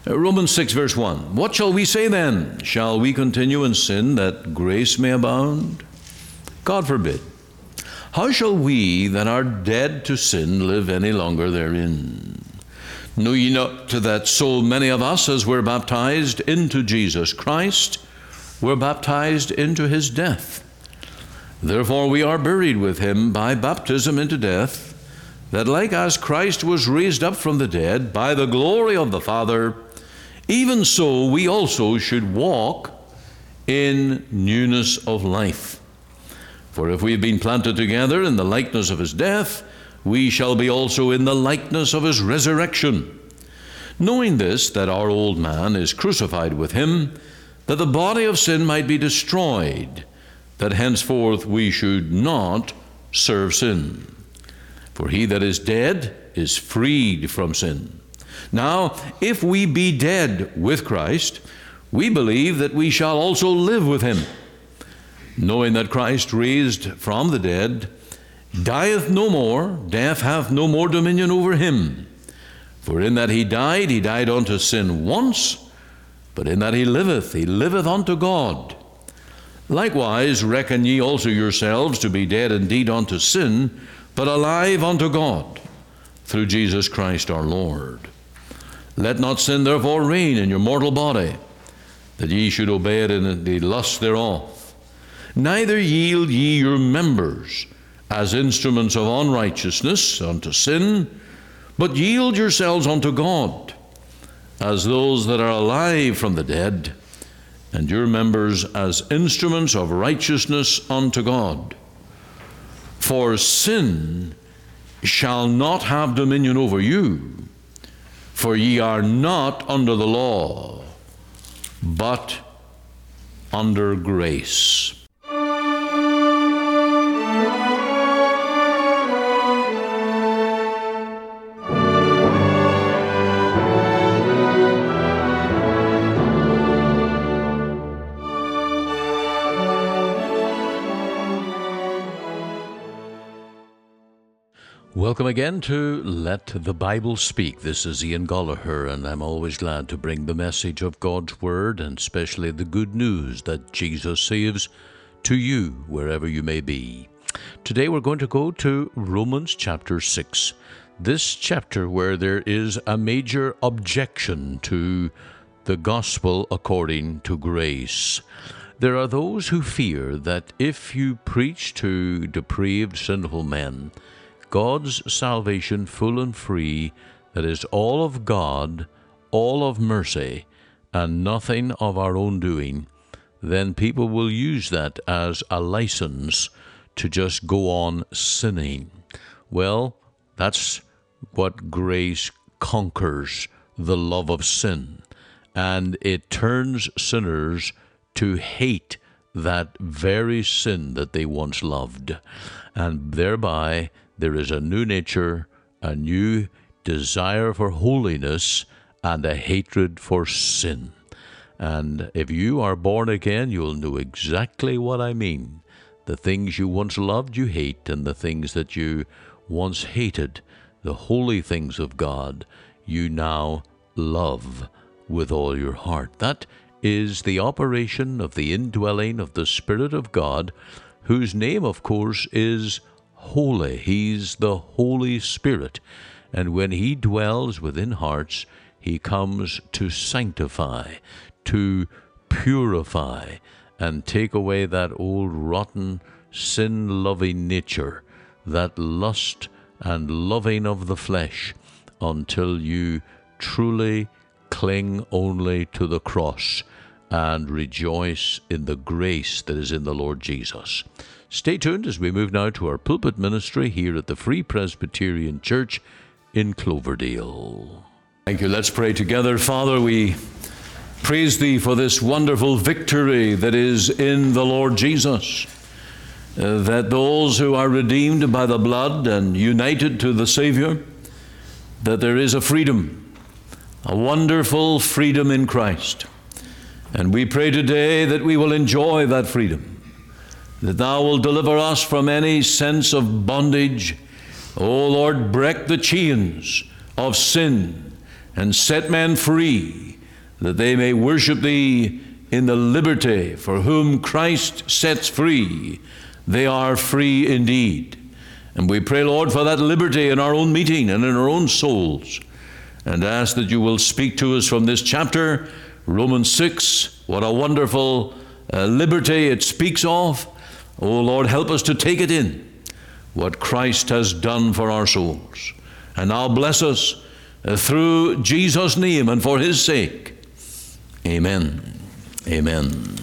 Romans 6 verse 1. What shall we say then? Shall we continue in sin that grace may abound? God forbid. How shall we that are dead to sin live any longer therein? Know ye not that so many of us as were baptized into Jesus Christ were baptized into his death? Therefore we are buried with him by baptism into death, that like as Christ was raised up from the dead by the glory of the Father, even so we also should walk in newness of life. For if we have been planted together in the likeness of his death, we shall be also in the likeness of his resurrection. Knowing this, that our old man is crucified with him, that the body of sin might be destroyed, that henceforth we should not serve sin. For he that is dead is freed from sin. Now, if we be dead with Christ, we believe that we shall also live with him, knowing that Christ raised from the dead dieth no more, death hath no more dominion over him. For in that he died unto sin once, but in that he liveth unto God. Likewise reckon ye also yourselves to be dead indeed unto sin, but alive unto God, through Jesus Christ our Lord. Let not sin therefore reign in your mortal body, that ye should obey it in the lust thereof. Neither yield ye your members as instruments of unrighteousness unto sin, but yield yourselves unto God, as those that are alive from the dead, and your members as instruments of righteousness unto God. For sin shall not have dominion over you, for ye are not under the law, but under grace. Welcome again to Let the Bible Speak. This is Ian Gollaher, and I'm always glad to bring the message of God's Word, and especially the good news that Jesus saves, to you wherever you may be. Today we're going to go to Romans chapter 6. This chapter where there is a major objection to the gospel according to grace. There are those who fear that if you preach to depraved, sinful men God's salvation full and free, that is all of God, all of mercy, and nothing of our own doing, then people will use that as a license to just go on sinning. Well, that's what grace conquers, the love of sin, and it turns sinners to hate that very sin that they once loved, and thereby there is a new nature, a new desire for holiness, and a hatred for sin. And if you are born again, you'll know exactly what I mean. The things you once loved, you hate, and the things that you once hated, the holy things of God, you now love with all your heart. That is the operation of the indwelling of the Spirit of God, whose name, of course, is Holy. He's the Holy Spirit. And when He dwells within hearts, He comes to sanctify, to purify, and take away that old rotten, sin-loving nature, that lust and loving of the flesh, until you truly cling only to the cross and rejoice in the grace that is in the Lord Jesus. Stay tuned as we move now to our pulpit ministry here at the Free Presbyterian Church in Cloverdale. Thank you. Let's pray together. Father, we praise Thee for this wonderful victory that is in the Lord Jesus, that those who are redeemed by the blood and united to the Savior, that there is a freedom, a wonderful freedom in Christ. And we pray today that we will enjoy that freedom, that Thou wilt deliver us from any sense of bondage. O Lord, break the chains of sin and set men free, that they may worship thee in the liberty. For whom Christ sets free, they are free indeed. And we pray, Lord, for that liberty in our own meeting and in our own souls, and ask that you will speak to us from this chapter, Romans 6. What a wonderful liberty it speaks of. Oh, Lord, help us to take it in, what Christ has done for our souls. And now bless us through Jesus' name and for his sake. Amen. Amen.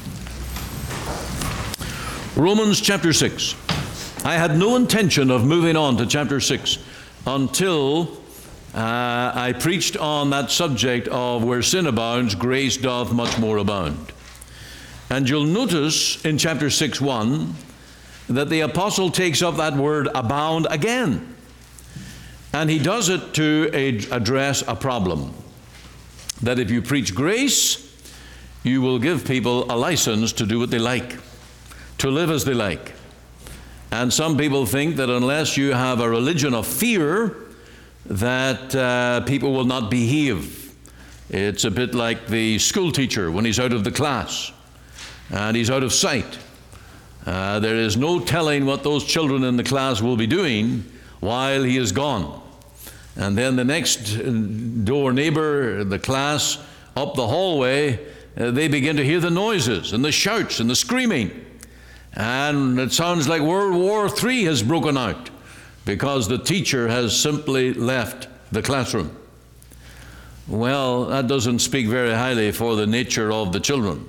Romans chapter 6. I had no intention of moving on to chapter 6 until I preached on that subject of where sin abounds, grace doth much more abound. And you'll notice in chapter 6:1 that the apostle takes up that word abound again. And he does it to address a problem. That if you preach grace, you will give people a license to do what they like, to live as they like. And some people think that unless you have a religion of fear, that people will not behave. It's a bit like the school teacher when he's out of the class and he's out of sight. There is no telling what those children in the class will be doing while he is gone. And then the next door neighbor, the class, up the hallway, they begin to hear the noises and the shouts and the screaming. And it sounds like World War III has broken out because the teacher has simply left the classroom. Well, that doesn't speak very highly for the nature of the children.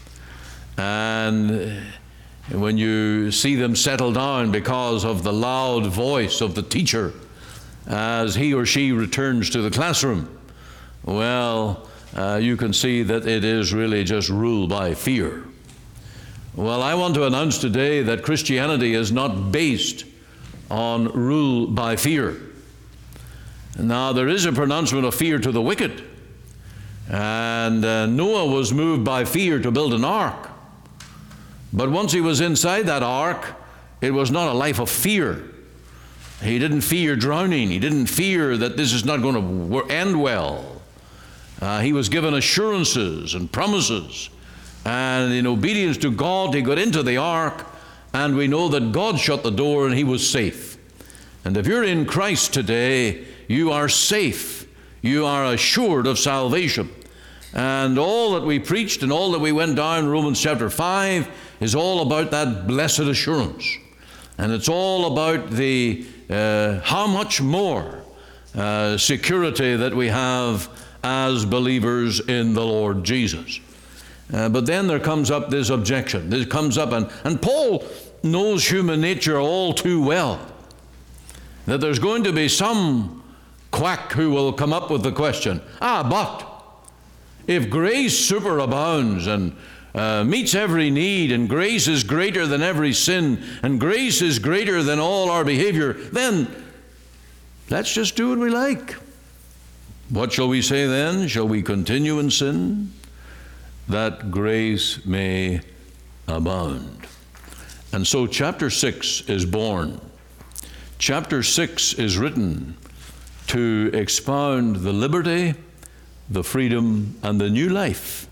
And when you see them settle down because of the loud voice of the teacher as he or she returns to the classroom, well, you can see that it is really just ruled by fear. Well, I want to announce today that Christianity is not based on rule by fear. Now, there is a pronouncement of fear to the wicked. And Noah was moved by fear to build an ark. But once he was inside that ark, it was not a life of fear. He didn't fear drowning. He didn't fear that this is not going to end well. He was given assurances and promises. And in obedience to God, he got into the ark. And we know that God shut the door and he was safe. And if you're in Christ today, you are safe. You are assured of salvation. And all that we preached and all that we went down, Romans chapter 5, is all about that blessed assurance. And it's all about the how much more security that we have as believers in the Lord Jesus. But then there comes up this objection. This comes up, and Paul knows human nature all too well, that there's going to be some quack who will come up with the question, but if grace superabounds and meets every need, and grace is greater than every sin, and grace is greater than all our behavior, then let's just do what we like. What shall we say then? Shall we continue in sin, that grace may abound? And so chapter 6 is born. Chapter 6 is written to expound the liberty, the freedom, and the new life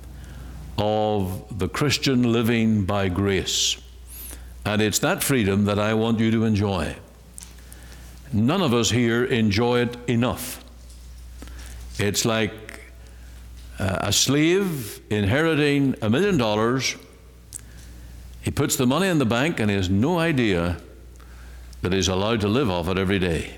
of the Christian living by grace. And it's that freedom that I want you to enjoy. None of us here enjoy it enough. It's like a slave inheriting $1 million. He puts the money in the bank and he has no idea that he's allowed to live off it every day.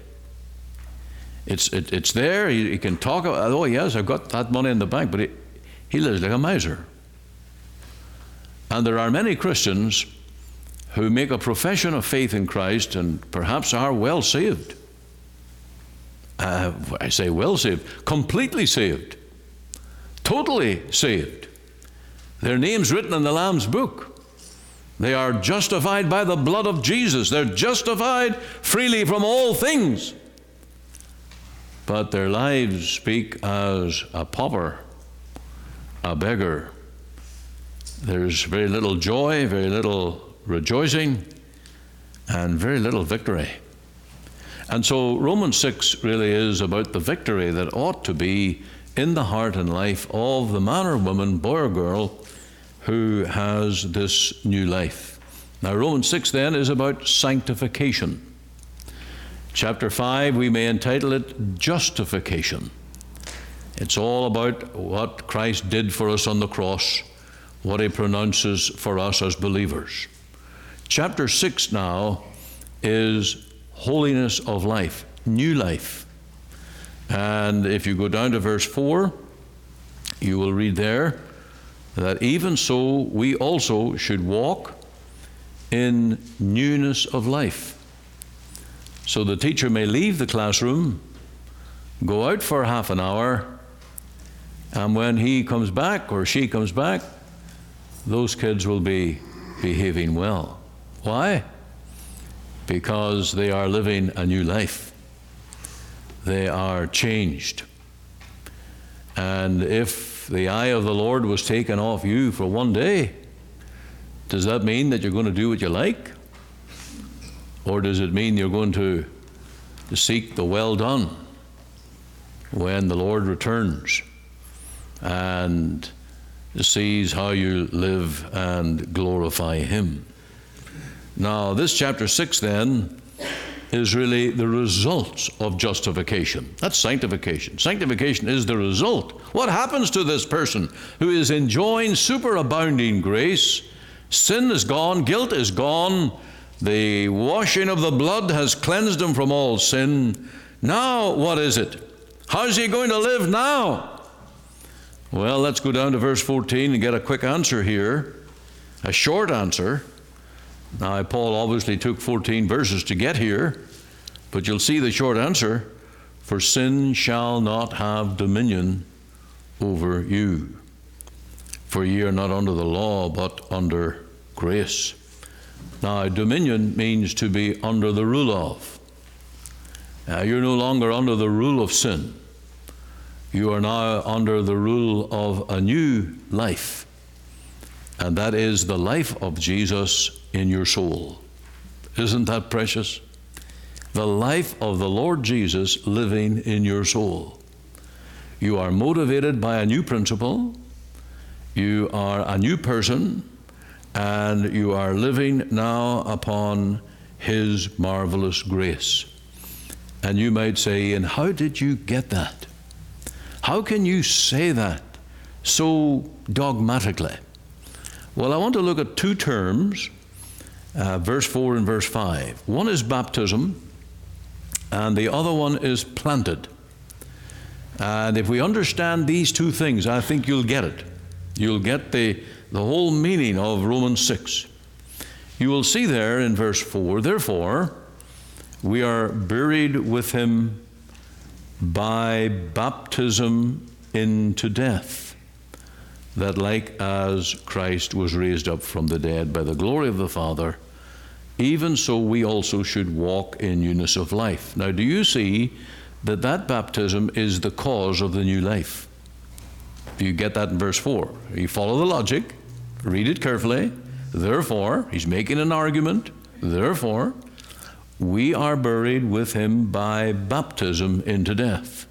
It's there. He can talk about, oh yes, I've got that money in the bank, but he lives like a miser. And there are many Christians who make a profession of faith in Christ and perhaps are well saved. I say well saved, completely saved, totally saved. Their name's written in the Lamb's book. They are justified by the blood of Jesus. They're justified freely from all things. But their lives speak as a pauper, a beggar. There's very little joy, very little rejoicing, and very little victory. And so Romans 6 really is about the victory that ought to be in the heart and life of the man or woman, boy or girl, who has this new life. Now, Romans 6 then is about sanctification. Chapter 5, we may entitle it justification. It's all about what Christ did for us on the cross, what he pronounces for us as believers. Chapter 6 now is holiness of life, new life. And if you go down to verse 4, you will read there that even so we also should walk in newness of life. So the teacher may leave the classroom, go out for half an hour, and when he comes back or she comes back, those kids will be behaving well. Why? Because they are living a new life. They are changed. And if the eye of the Lord was taken off you for one day, does that mean that you're going to do what you like? Or does it mean you're going to seek the well done when the Lord returns and sees how you live and glorify him? Now, this chapter 6 then is really the results of justification. That's sanctification. Sanctification is the result. What happens to this person who is enjoying superabounding grace? Sin is gone, guilt is gone, the washing of the blood has cleansed him from all sin. Now, what is it? How's he going to live now? Well, let's go down to verse 14 and get a quick answer here, a short answer. Now, Paul obviously took 14 verses to get here, but you'll see the short answer. For sin shall not have dominion over you. For ye are not under the law, but under grace. Now, dominion means to be under the rule of. You're no longer under the rule of sin. You are now under the rule of a new life. And that is the life of Jesus in your soul. Isn't that precious? The life of the Lord Jesus living in your soul. You are motivated by a new principle. You are a new person. And you are living now upon his marvelous grace. And you might say, and how did you get that? How can you say that so dogmatically? Well, I want to look at two terms, verse 4 and verse 5. One is baptism, and the other one is planted. And if we understand these two things, I think you'll get it. You'll get the whole meaning of Romans 6. You will see there in verse 4, therefore, we are buried with him by baptism into death, that like as Christ was raised up from the dead by the glory of the Father, even so we also should walk in newness of life. Now, do you see that that baptism is the cause of the new life? Do you get that in verse 4? You follow the logic, read it carefully. Therefore, he's making an argument. Therefore, we are buried with him by baptism into death.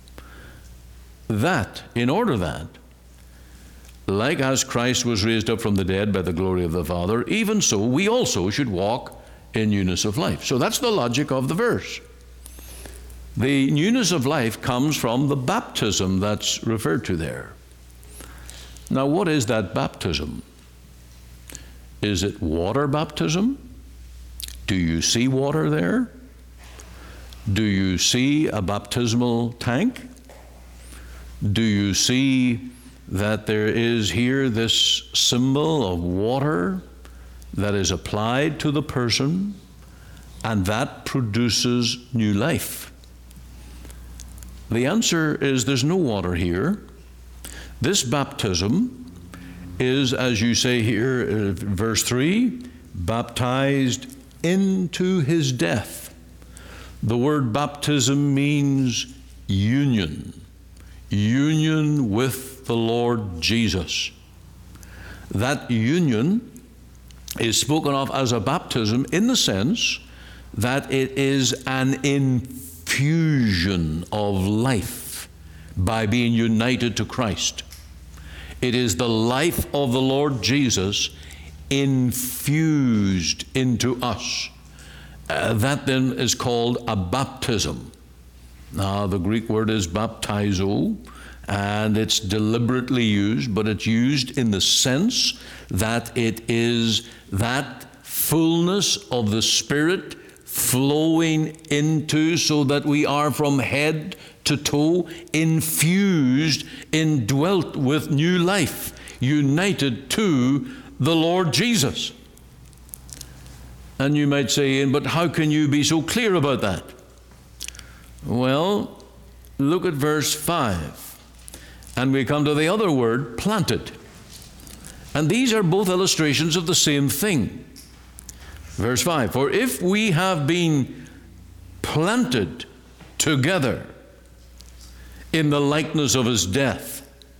That, in order that, like as Christ was raised up from the dead by the glory of the Father, even so we also should walk in newness of life. So that's the logic of the verse. The newness of life comes from the baptism that's referred to there. Now, what is that baptism? Is it water baptism? Do you see water there? Do you see a baptismal tank? Do you see that there is here this symbol of water that is applied to the person, and that produces new life? The answer is there's no water here. This baptism is, as you say here, verse 3, baptized into his death. The word baptism means union. Union with the Lord Jesus. That union is spoken of as a baptism in the sense that it is an infusion of life by being united to Christ. It is the life of the Lord Jesus infused into us. That then is called a baptism. Now, the Greek word is baptizo, and it's deliberately used, but it's used in the sense that it is that fullness of the Spirit flowing into, so that we are from head to toe infused, indwelt with new life, united to the Lord Jesus. And you might say, Ian, but how can you be so clear about that? Well, look at verse 5. And we come to the other word, planted. And these are both illustrations of the same thing. Verse 5, for if we have been planted together in the likeness of his death,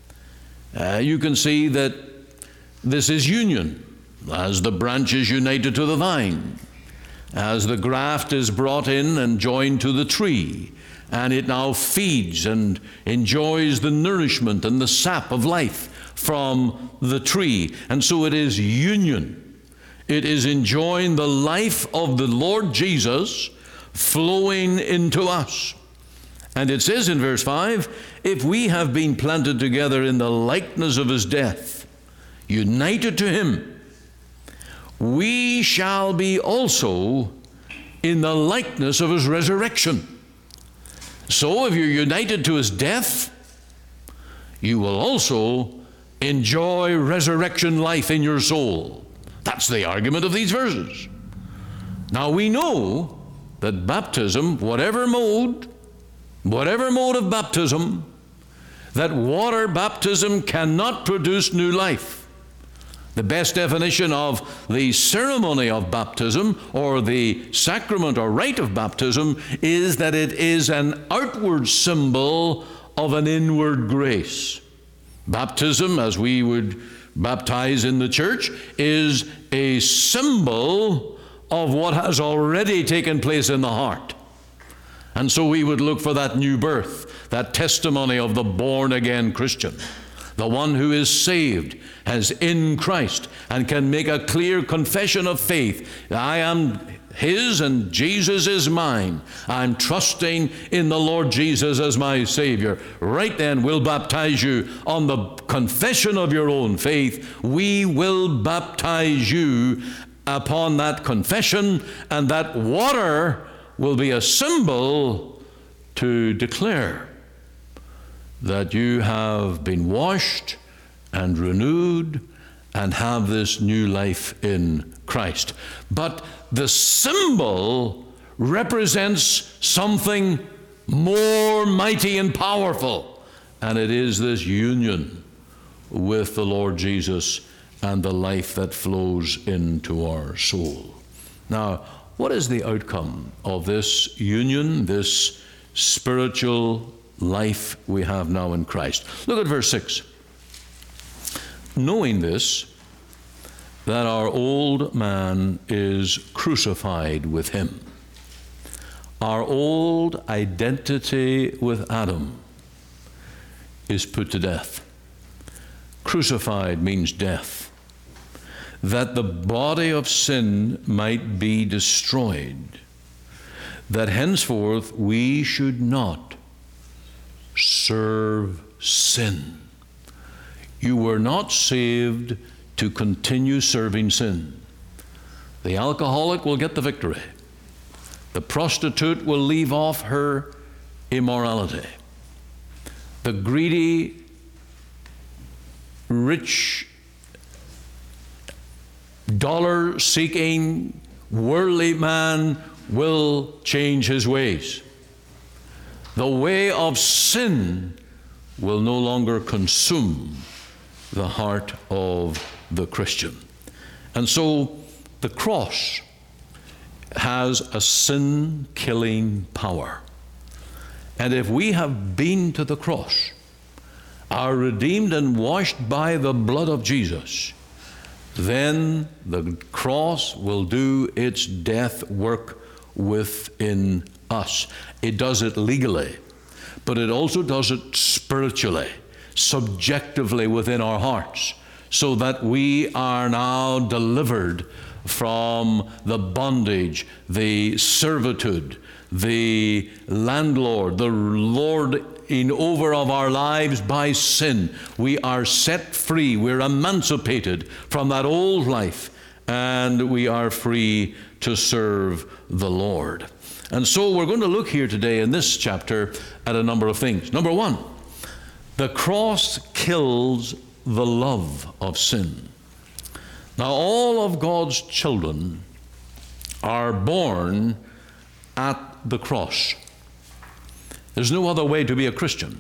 you can see that this is union, as the branch is united to the vine, as the graft is brought in and joined to the tree, and it now feeds and enjoys the nourishment and the sap of life from the tree. And so it is union. It is enjoying the life of the Lord Jesus flowing into us. And it says in verse 5, if we have been planted together in the likeness of his death, united to him, we shall be also in the likeness of his resurrection. So if you're united to his death, you will also enjoy resurrection life in your soul. That's the argument of these verses. Now we know that baptism, whatever mode of baptism, that water baptism cannot produce new life. The best definition of the ceremony of baptism, or the sacrament or rite of baptism, is that it is an outward symbol of an inward grace. Baptism, as we would baptize in the church, is a symbol of what has already taken place in the heart. And so we would look for that new birth, that testimony of the born-again Christian, the one who is saved, as in Christ, and can make a clear confession of faith. I am his and Jesus is mine. I'm trusting in the Lord Jesus as my Savior. Right then, we'll baptize you on the confession of your own faith. We will baptize you upon that confession, and that water will be a symbol to declare that you have been washed and renewed and have this new life in Christ. But the symbol represents something more mighty and powerful, and it is this union with the Lord Jesus and the life that flows into our soul. Now, what is the outcome of this union, this spiritual life we have now in Christ? Look at verse 6. Knowing this, that our old man is crucified with him. Our old identity with Adam is put to death. Crucified means death. That the body of sin might be destroyed. That henceforth we should not serve sin. You were not saved to continue serving sin. The alcoholic will get the victory. The prostitute will leave off her immorality. The greedy, rich, dollar-seeking, worldly man will change his ways. The way of sin will no longer consume the heart of the Christian. And so the cross has a sin-killing power. And if we have been to the cross, are redeemed and washed by the blood of Jesus, then the cross will do its death work within us. It does it legally, but it also does it spiritually, subjectively within our hearts, so that we are now delivered from the bondage, the servitude, the landlord, the lording over of our lives by sin. We are set free. We're emancipated from that old life, and we are free to serve the Lord. And so we're going to look here today in this chapter at a number of things. Number one, the cross kills the love of sin. Now, all of God's children are born at the cross. There's no other way to be a Christian.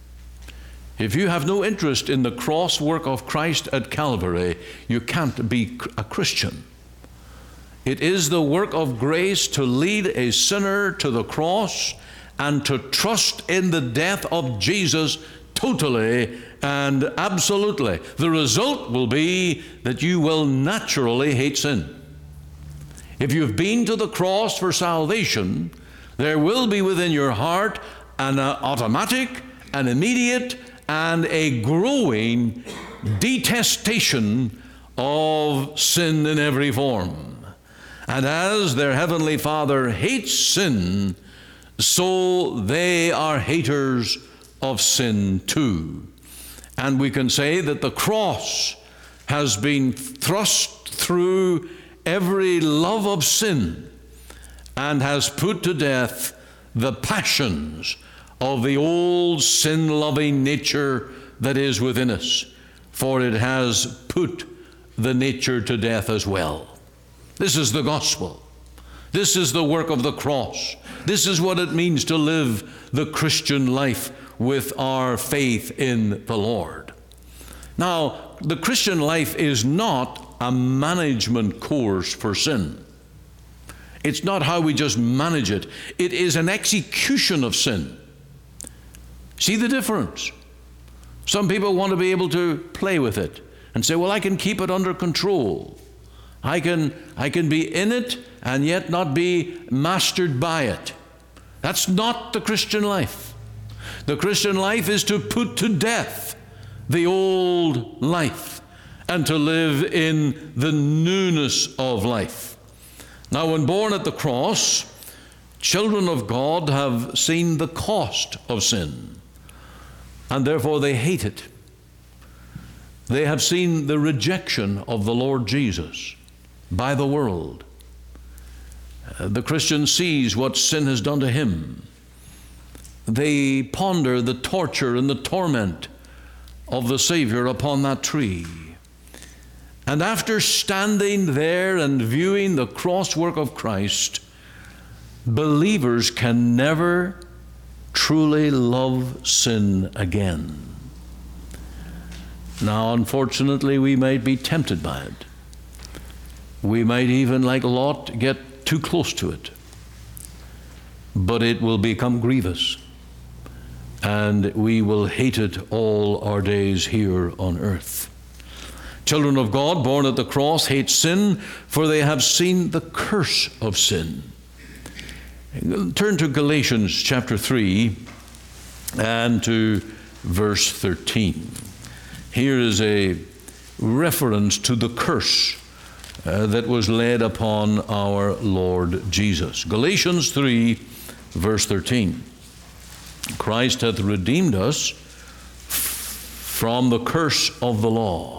If you have no interest in the cross work of Christ at Calvary, you can't be a Christian. It is the work of grace to lead a sinner to the cross and to trust in the death of Jesus totally and absolutely. The result will be that you will naturally hate sin. If you've been to the cross for salvation, there will be within your heart an automatic, an immediate, and a growing detestation of sin in every form. And as their Heavenly Father hates sin, so they are haters of sin too. And we can say that the cross has been thrust through every love of sin and has put to death the passions of the old sin-loving nature that is within us, for it has put the nature to death as well. This is the gospel. This is the work of the cross. This is what it means to live the Christian life with our faith in the Lord. Now, the Christian life is not a management course for sin. It's not how we just manage it. It is an execution of sin. See the difference? Some people want to be able to play with it and say, well, I can keep it under control. I can be in it and yet not be mastered by it. That's not the Christian life. The Christian life is to put to death the old life and to live in the newness of life. Now, when born at the cross, children of God have seen the cost of sin, and therefore they hate it. They have seen the rejection of the Lord Jesus by the world. The Christian sees what sin has done to him. They ponder the torture and the torment of the Savior upon that tree. And after standing there and viewing the cross work of Christ, believers can never truly love sin again. Now, unfortunately, we might be tempted by it. We might even, like Lot, get too close to it. But it will become grievous, and we will hate it all our days here on earth. Children of God born at the cross hate sin, for they have seen the curse of sin. Turn to Galatians chapter 3 and to verse 13. Here is a reference to the curse that was laid upon our Lord Jesus. Galatians 3, verse 13. Christ hath redeemed us from the curse of the law.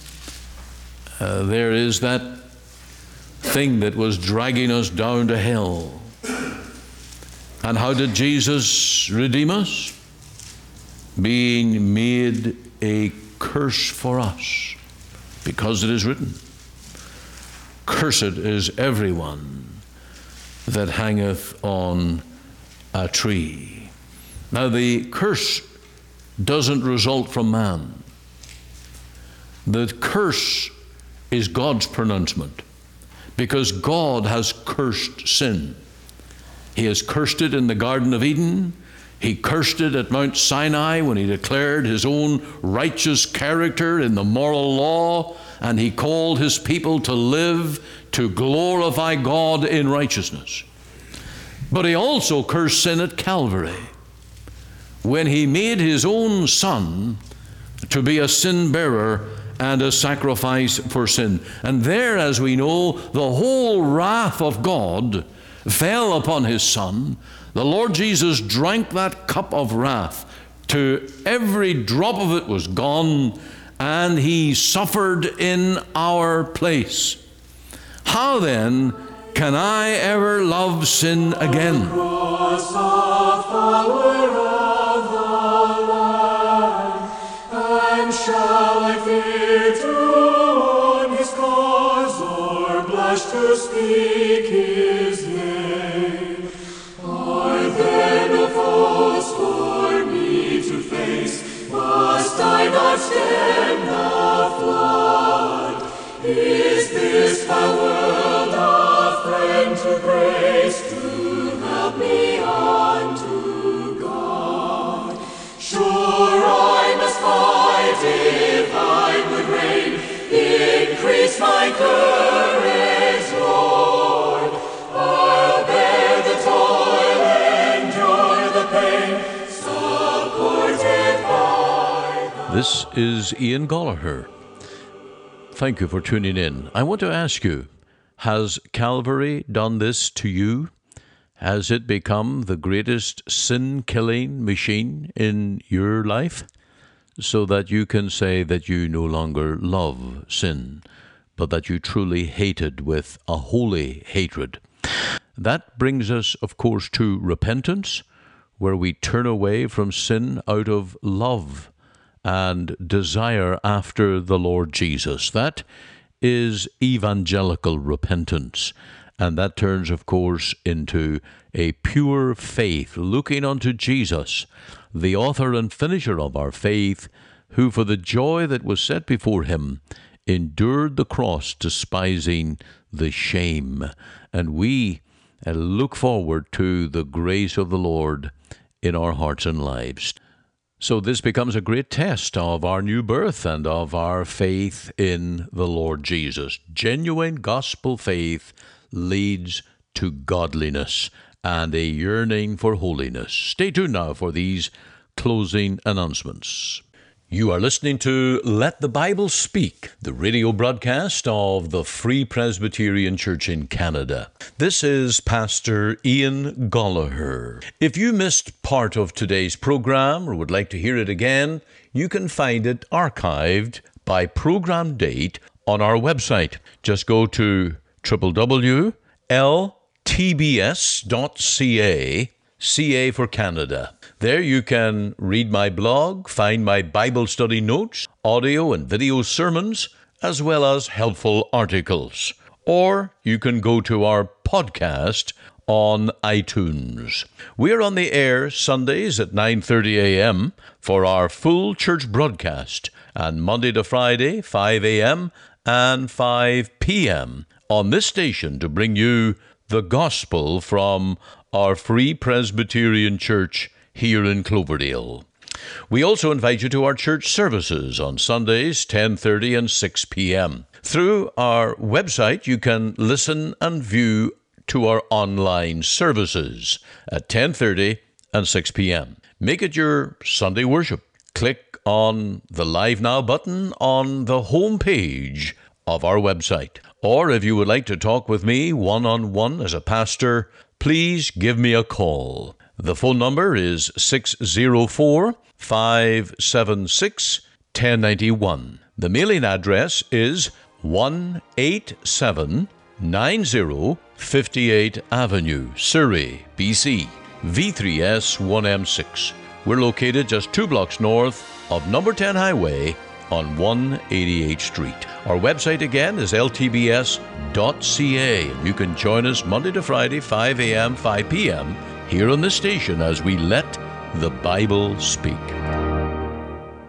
There is that thing that was dragging us down to hell. And how did Jesus redeem us? Being made a curse for us, because it is written, cursed is everyone that hangeth on a tree. Now, the curse doesn't result from man. The curse is God's pronouncement, because God has cursed sin. He has cursed it in the Garden of Eden. He cursed it at Mount Sinai when he declared his own righteous character in the moral law, and he called his people to live to glorify God in righteousness. But he also cursed sin at Calvary when he made his own Son to be a sin bearer and a sacrifice for sin. And there, as we know, the whole wrath of God fell upon his Son. The Lord Jesus drank that cup of wrath to every drop of it was gone, and he suffered in our place. How then can I ever love sin again? Shall I fear to own his cause, or blush to speak his name? Are there no foes for me to face? Must I not stem the flood? Is this foul world a friend to grace, to help me unto God? Sure I must fight if I would reign. Increase my courage, Lord. I'll bear the toil, endure the pain, supported by the... This is Ian Goligher. Thank you for tuning in. I want to ask you, has Calvary done this to you? Has it become the greatest sin-killing machine in your life, so that you can say that you no longer love sin, but that you truly hate it with a holy hatred? That brings us, of course, to repentance, where we turn away from sin out of love and desire after the Lord Jesus. That is evangelical repentance. And that turns, of course, into a pure faith, looking unto Jesus, the author and finisher of our faith, who for the joy that was set before him endured the cross, despising the shame. And we look forward to the grace of the Lord in our hearts and lives. So this becomes a great test of our new birth and of our faith in the Lord Jesus. Genuine gospel faith leads to godliness and a yearning for holiness. Stay tuned now for these closing announcements. You are listening to Let the Bible Speak, the radio broadcast of the Free Presbyterian Church in Canada. This is Pastor Ian Goligher. If you missed part of today's program or would like to hear it again, you can find it archived by program date on our website. Just go to www.ltbs.ca, CA for Canada. There you can read my blog, find my Bible study notes, audio and video sermons, as well as helpful articles. Or you can go to our podcast on iTunes. We are on the air Sundays at 9:30 a.m. for our full church broadcast, and Monday to Friday, 5 a.m. and 5 p.m. on this station to bring you the gospel from our Free Presbyterian Church here in Cloverdale. We also invite you to our church services on Sundays, 10:30 and 6 p.m. Through our website, you can listen and view to our online services at 10:30 and 6 p.m. Make it your Sunday worship. Click on the Live Now button on the home page of our website. Or if you would like to talk with me one-on-one as a pastor, please give me a call. The phone number is 604-576-1091. The mailing address is 18790 58 Avenue, Surrey, BC, V3S1M6. We're located just 2 blocks north of number 10 Highway on 188th Street. Our website again is ltbs.ca. You can join us Monday to Friday, 5 a.m., 5 p.m., here on this station as we let the Bible speak.